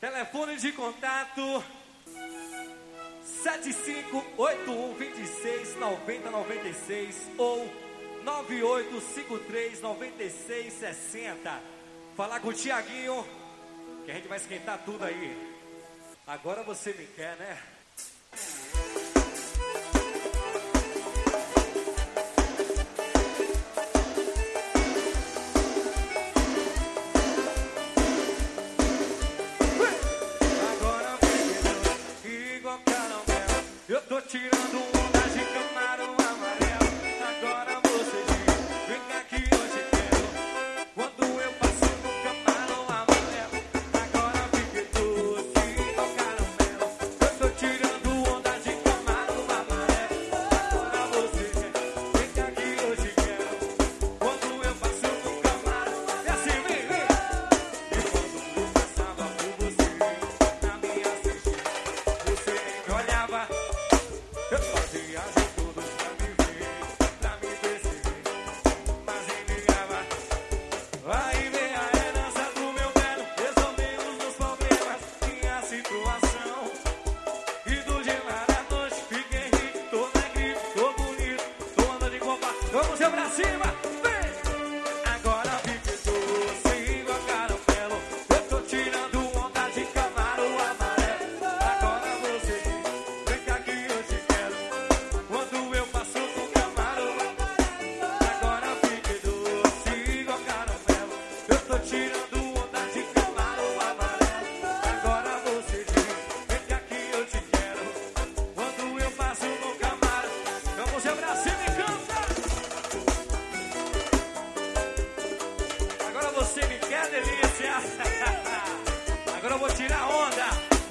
Telefone de contato 7581269096 ou 98539660. Falar com o Tiaguinho, que a gente vai esquentar tudo aí. Agora você me quer, né? Eu tô tirando onda de camarão amarelo. Agora você diz, vem cá que eu te quero. Quando eu passo no camarão amarelo, agora fiquei doce igual caramelo. Eu tô tirando onda de camarão amarelo. Agora você diz, vem cá que eu te quero. Quando eu passo no camarão, é assim, vem, vem. E quando eu passava por você, na minha frente, você nem me olhava. Eu fazia de tudo pra me ver, pra me perceber, mas nem ligava. Aí vem a herança do meu velho, resolvemos os problemas, minha situação. E do dia à noite fiquei rico, tô na gripe, tô bonito, tô andando de roupa. Vamos ser pra cima, vem! Agora fiquei doce igual caramelo. Eu tô tirando onda de camarão amarelo. Agora você diz, vem cá que eu te quero. Quando eu passo no camarão, agora fiquei doce igual caramelo. Eu tô tirando onda de camarão amarelo. Agora você diz, vem cá que eu te quero. Quando eu passo no camarão, vamos ser pra cima e canta. Agora você me quer, delícia. Agora eu vou tirar onda.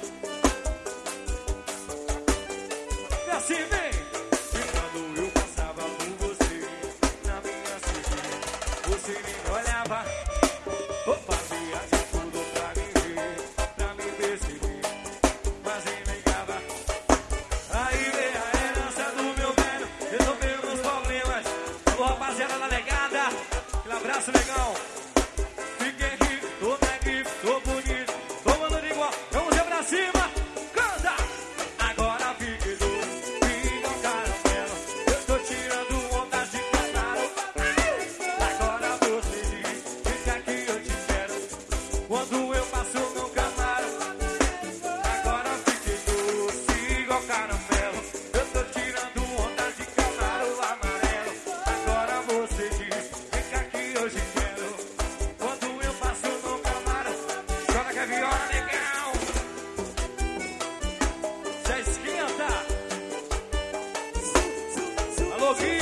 E assim vem. E quando eu passava por você, na minha cidade, você nem me olhava. Eu fazia de tudo pra me ver, pra me perceber, mas nem ligava. Aí veio a herança do meu velho, resolvemos os problemas. Alô, rapaziada da negada, aquele abraço, negão. Fiquei rico, tô na gripe, tô bonito, tô andando igual. Vamos ver pra cima, canta! Agora fiquei doce igual caramelo. Eu tô tirando ondas de camarão. Agora você diz, vem cá que eu te quero. Quando eu passo no camarão, agora fiquei doce igual caramelo. Eu tô tirando ondas de camarão amarelo. Agora você diz, vem cá que eu te quero. Quando eu passo no camarão, chora que é viola, negão. Já esquenta. Alô, Gui.